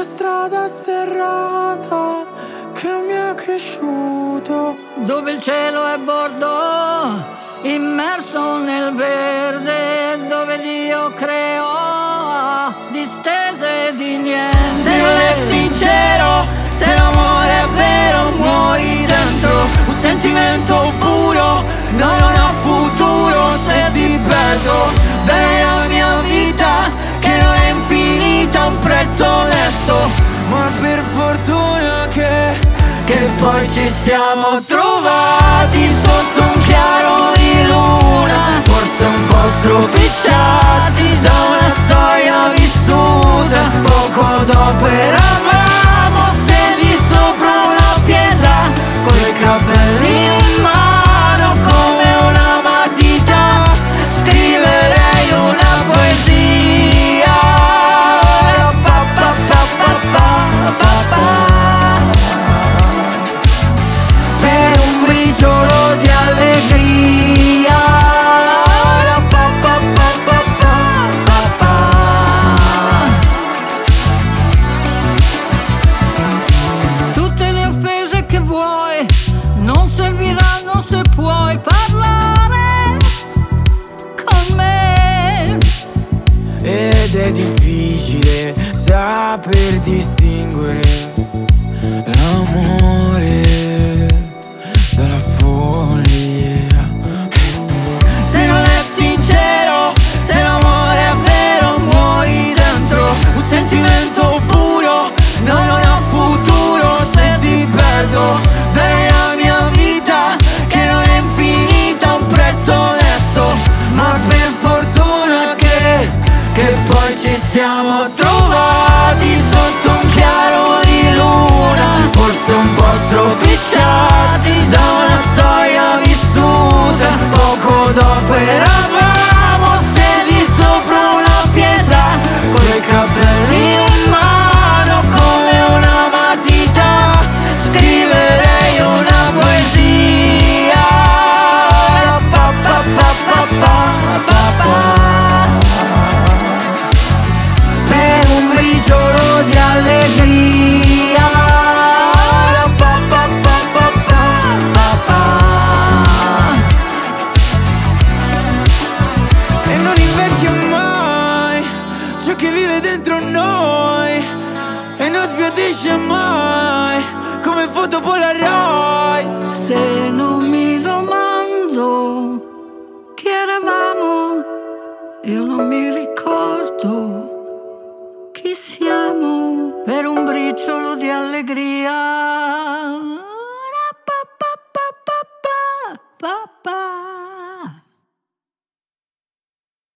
strada sterrata che mi è cresciuto, dove il cielo è bordo, immerso nel verde, dove Dio creò distese di niente. Se non è sincero, se l'amore è vero, muori dentro un sentimento puro. No, non ha futuro se ti perdo. Bene la mia vita, che non è infinita, un prezzo onesto. Ma per fortuna che poi ci siamo trovati sotto un chiaro di luna, forse un po' stropicciati da una storia vissuta. Poco dopo eravamo stesi sopra una pietra, coi capelli in mano come una matita. Scriverei una poesia, pa pa pa pa pa pa pa, per un briciolo di allegria, pa pa pa pa pa pa. Tutte le offese che vuoi non serviranno se puoi parlare con me. Ed è difficile saper distinguere l'amore dalla follia. Se non è sincero, se l'amore è vero, muori dentro un sentimento puro. No, non ha futuro se ti perdo. Bene la mia vita, che non è infinita, un prezzo onesto. Ma per fortuna che poi ci siamo trovati sotto un chiaro di luna, forse un po' stropicciati da una storia vissuta. Poco dopo eravamo stesi sopra una pietra, coi capelli in mano come una matita. Scriverei una poesia, pa pa pa pa pa pa pa, per un briciolo di allegria, pa pa pa pa pa pa. E non invecchia mai ciò che vive dentro noi, e non sbiadisce mai come foto Polaroid. Se non mi domando chi eravamo, io non mi ricordo chi siamo, per un briciolo di allegria.